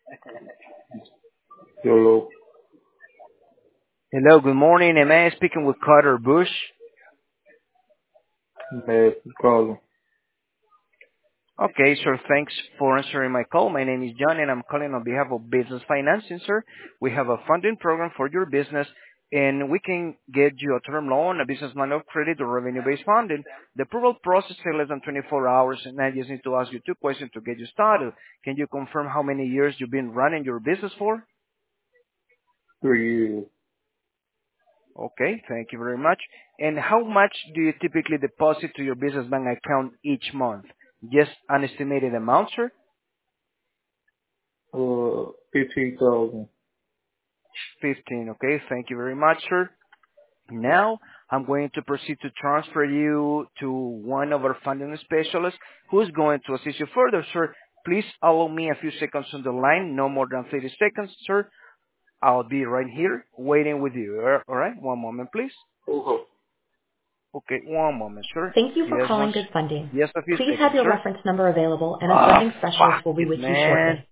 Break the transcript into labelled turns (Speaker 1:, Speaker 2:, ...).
Speaker 1: Hello.
Speaker 2: Hello, good morning. Am I speaking with Carter Bush?
Speaker 1: May calling.
Speaker 2: Okay, sir. Thanks for answering my call. My name is John, and I'm calling on behalf of Business Financing, sir. We have a funding program for your business, and we can get you a term loan, a business line of credit, or revenue-based funding. The approval process takes less than 24 hours, and I just need to ask you two questions to get you started. Can you confirm how many years you've been running your business for?
Speaker 1: 3 years.
Speaker 2: Okay, thank you very much. And how much do you typically deposit to your business bank account each month? Just an estimated amount, sir?
Speaker 1: 15,000.
Speaker 2: 15. Okay, thank you very much, sir. Now, I'm going to proceed to transfer you to one of our funding specialists who's going to assist you further, sir. Please allow me a few seconds on the line, no more than 30 seconds, sir. I'll be right here waiting with you. All right, one moment, please.
Speaker 1: Okay.
Speaker 2: Okay, one moment, sir.
Speaker 3: Thank you for
Speaker 2: Yes,
Speaker 3: calling Good Funding.
Speaker 2: yes, a few
Speaker 3: Please have
Speaker 2: seconds,
Speaker 3: your
Speaker 2: sir.
Speaker 3: reference number available and a
Speaker 2: Ah,
Speaker 3: funding specialist
Speaker 2: fuck
Speaker 3: will be
Speaker 2: it,
Speaker 3: with you
Speaker 2: man.
Speaker 3: shortly.